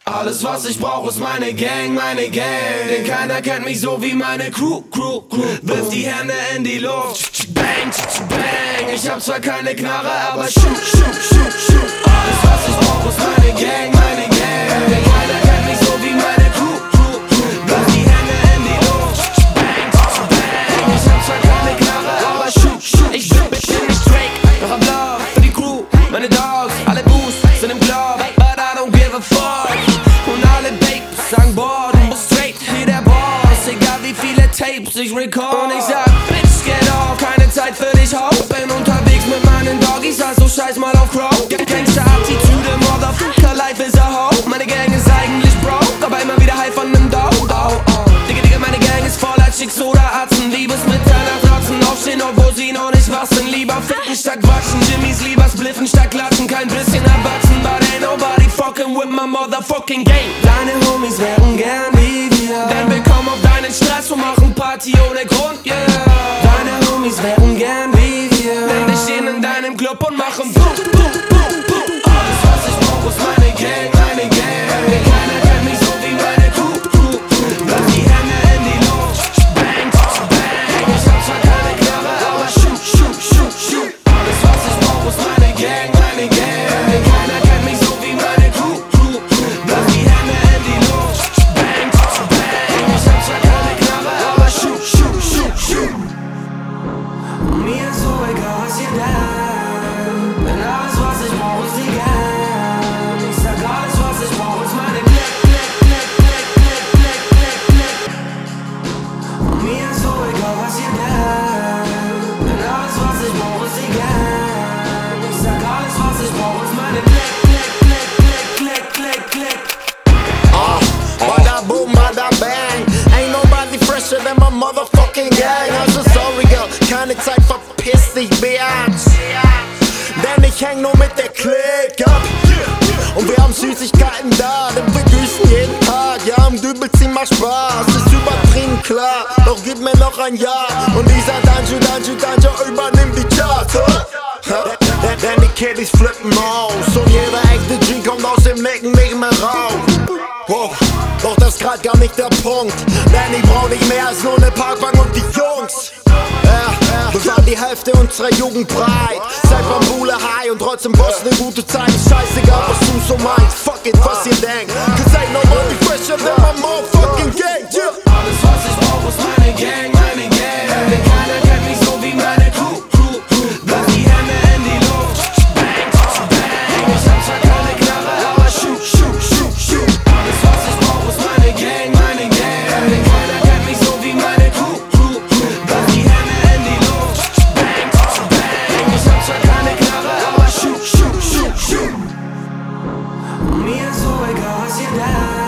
Alles was ich brauch ist meine Gang, denn keiner kennt mich so wie meine Crew. Wirf die Hände in die Luft, bang, bang. Ich hab zwar keine Knarre, aber shoot. Alles was ich brauch ist meine Gang, denn keiner kennt mich so wie meine Crew. Wirf die Hände in die Luft, bang, bang. Ich hab zwar keine Knarre, aber shoot. Ich bin nicht Drake, doch hab Love für die Crew. Meine Dogs, alle Boosts sind im Club, but I don't give a fuck. Und alle Babes sagen, boah, du musst straight wie der Boss. Egal wie viele Tapes ich record. Und ich sag, bitch, get off, keine Zeit für dich, ho. Bin unterwegs mit meinen Doggies, also scheiß mal auf Crow. Gangster-Attitüde, Motherfucker, life is a hoe. Meine Gang ist eigentlich broke, aber immer wieder high von nem Dough. Digga, meine Gang ist voller Chicks oder Atzen. Liebesmitteilern, trotzen, aufstehen, obwohl sie noch nicht waschen. Lieber ficken statt quatschen, Jimmys lieber spliffen statt klatschen. Kein bisschen erwachsen, but ain't nobody fucking with my motherfucking gang. Deine Homies wären gern wie wir, denn wir kommen auf deinen Stress und machen Party ohne Grund, yeah. Deine Homies wären gern wie wir, denn wir stehen in deinem Club und machen boom. Alles was ich brauch ist meine Gang, denn keiner kennt mich so wie meine Crew. Wirf die Hände in die Luft, bang, bang. Ich hab zwar keine Knarre, aber shoot. Alles was ich brauch ist meine Gang, denn keiner kennt mich so wie meine Crew. Wirf die Hände in die Luft, bang, bang. Ich hab zwar keine Knarre, aber shoot. Mir ist so egal, was ihr denkt, denn alles was ich brauch ist die Gang. Ich sag alles was ich brauch ist meine Klick. Mir ist so egal, was ihr denkt, denn alles was ich brauch ist die Gang. Ich sag alles was ich brauch ist meine Klick. Bada boom, bada bang. Ain't nobody fresher than my motherfucking gang. Also sorry, girl, keine Zeit, verpiss dich, Bitch. Denn ich häng nur mit der Clique ab. Und wir haben Süßigkeiten da, denn wir grüßen jeden Tag. Ja, im Dübel ziehen mal Spaß, ist übertrieben klar. Doch gib mir noch ein Jahr und dieser Danjo übernimmt die Charts. Denn die Kiddies flippen aus und jeder echte G kommt aus dem Nicken nicht mehr raus. Doch das ist grad gar nicht der Punkt, denn ich brauch nicht mehr als nur ne Parkbank und die Jungs. Wir waren die Hälfte unserer Jugend breit, seit Bambule high und trotzdem boss ne gute Zeit. Ist scheißegal, was du so meinst, fuck it, was ihr denkt. Cause ain't nobody fresher than my motherfucking gang, yeah. Alles was ich brauch ist meine Gang, denn keiner kennt mich so wie meine Crew. Wirf die Hände in die Luft, bang, bang. Ich hab zwar keine Knarre, aber shoot. Alles was ich brauch ist meine Gang, denn keiner kennt mich so wie meine Crew. Wirf die Hände in die Luft, bang, bang. Ich hab zwar keine Knarre, aber shoot. Mir ist so egal was ihr denkt.